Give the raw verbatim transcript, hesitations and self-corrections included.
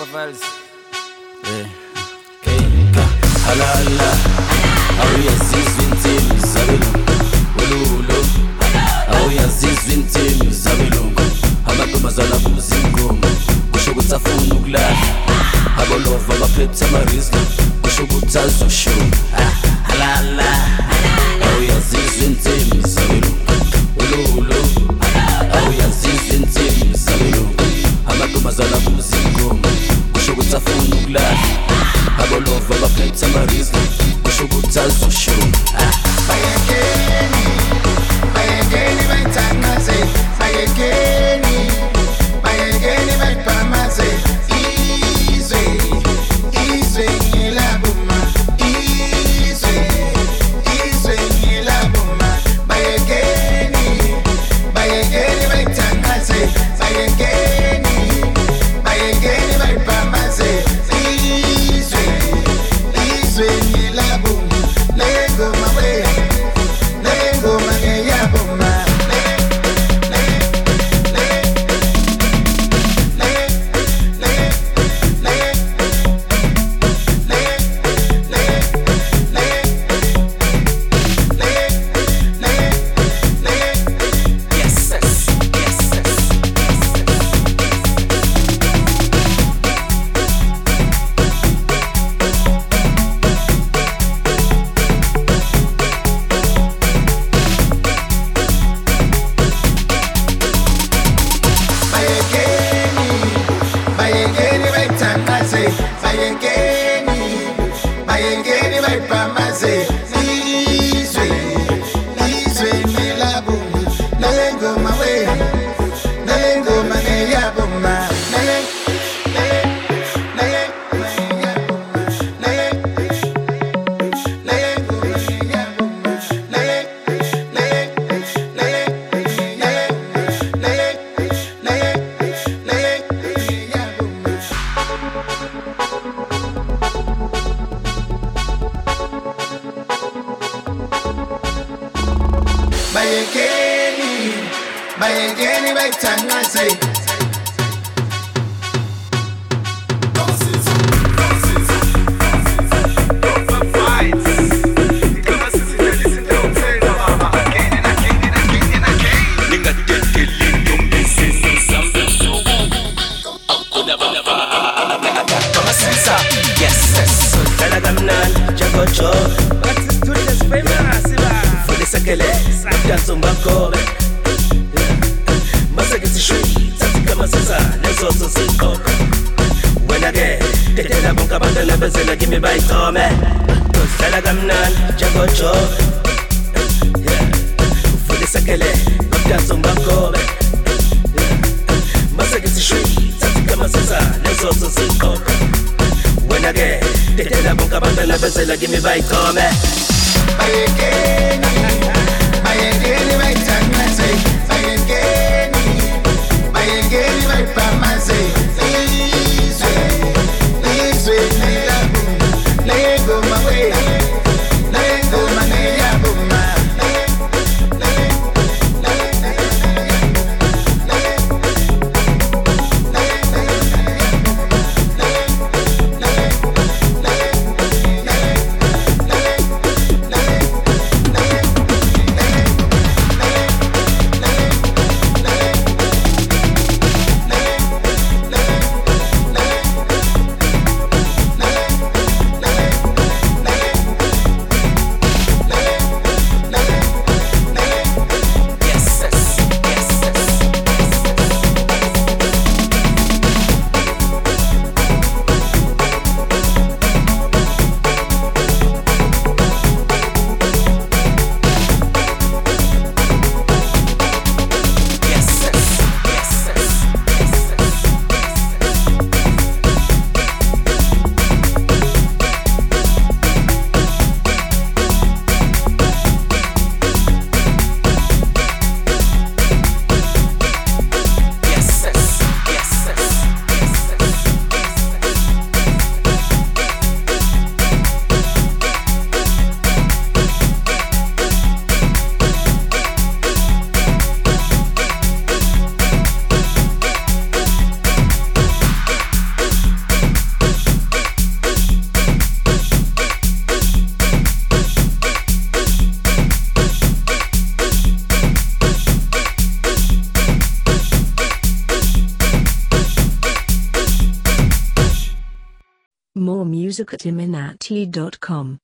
Vals. Eh, Kenka, halala, awuyazizwa insimbi zabelungu, ululo, awuyazizwa insimbi zabelungu, amantombazana abuza inkomo, kusho ukuthi afuna ukulala, abolova baphethe amariski, kusho ukuthi azosho, halala, awuyazizwa insimbi zabelungu, ululo, awuyazizwa insimbi zabelungu, amantombazana abuza inkomo, kusho ukuthi afuna ukulala, abolova baphethe amariski, kusho ukuthi azosho. Bayekeni, bayekeni bayithangaze, bayekeni, bayekeni bayipamaze, izwe, izwe ngilabuma, izwe, izwe ngilabuma, bayekeni, bayekeni bayithangaze, bayekeni, bayekeni bayipamaze, izwe, izwe ngilabuma, lengoma we, lengoma ngeyabuma, le, le, le, le, le, le, le, le, le, le, le. Yes, yes, yes, yes. Bayekeni, bayekeni bayithangaze, bayekeni, bayekeni bayipamaze, izwe, izwe ngilabuma, lengoma we, lengoma ngeyabuma, le, le, le, ngeyabuma, le, lengoma ngeyabuma, le, le, le, bayekeni, bayekeni bayithangaze. Yes, yes. Dala kamnandi jagojo, But it's too less famous, Iba. fulisekele, danso mbakobe. Masekithi shwi, tsathi kama sisa, lezozo siqoqe. Wena ke, dedela bonke abantwana bezela kimi bayithome. Dala kamnandi jagojo, fulisekele, danso mbakobe. Masekithi shwi, tsathi kama sisa, lezozo siqoqe. Wena ke, dedela bonke abantwana bezela kimi bayithome. Bayekeni, bayekeni bayithangaze, bayekeni, bayekeni bayipamaze, izwe, izwe ngilabuma, lengoma we, lengoma ngeyabuma, le, le, le, le, More music at iminati dot com.